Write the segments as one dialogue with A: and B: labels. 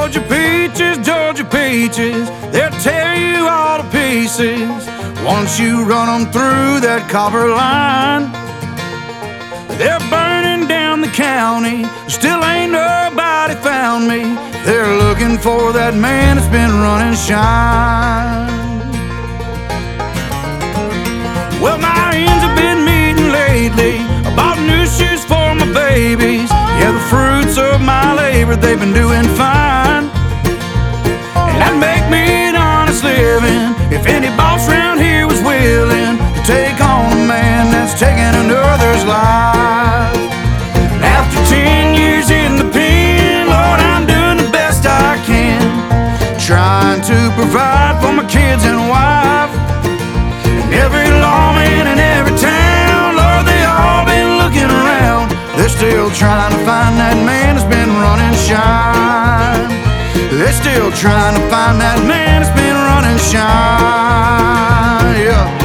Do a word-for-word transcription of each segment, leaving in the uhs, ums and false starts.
A: Georgia peaches, Georgia peaches, they'll tear you all to pieces once you run them through that copper line. They're burning down the county, still ain't nobody found me. They're looking for that man that's been running shine. Well, my ends have been meeting lately. I bought new shoes for my babies. Yeah, the fruits of my labor, they've been doing fine. And that'd make me an honest living if any boss around here was willing to take on a man that's taking another's life. After ten years in the pen, Lord, I'm doing the best I can, trying to provide for my kids and wife. And every lawman in every town, Lord, they all been looking around. They're still trying to find that man that's been running shine. They're still trying to find that man that's been running shine. Yeah.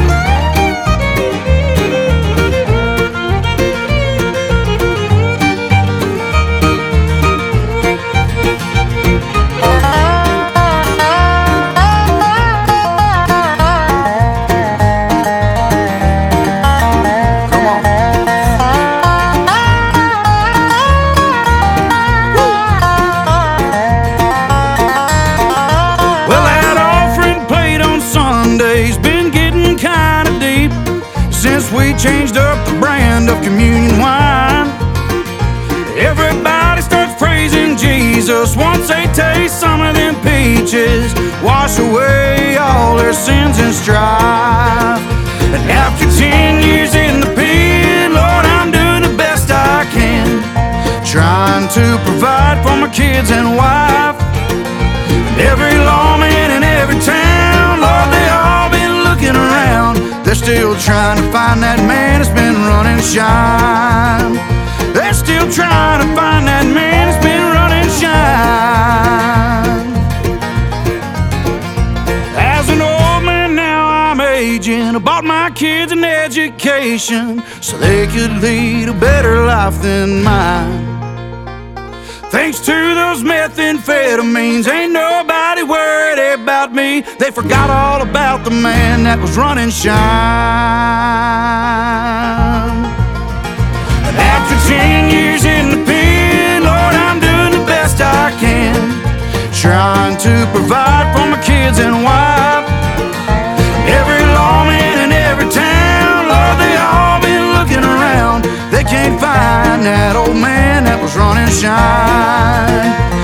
A: We changed up the brand of communion wine. Everybody starts praising Jesus once they taste some of them peaches, wash away all their sins and strife. And after ten years in the pen, Lord, I'm doing the best I can, trying to provide for my kids and wife. And every lawman in every town, Lord, they all been looking around. They're still trying to find that man that's been running shine. They're still trying to find that man that's been running shine. As an old man now I'm aging, I bought my kids an education so they could lead a better life than mine. Thanks to those methamphetamines, ain't nobody worried about me. They forgot all about the man that was running shine. And after ten years in the pen, Lord, I'm doing the best I can, trying to provide for my kids and wife. Every lawman in every town, Lord, they all been looking around. They can't find that old man that was running shine.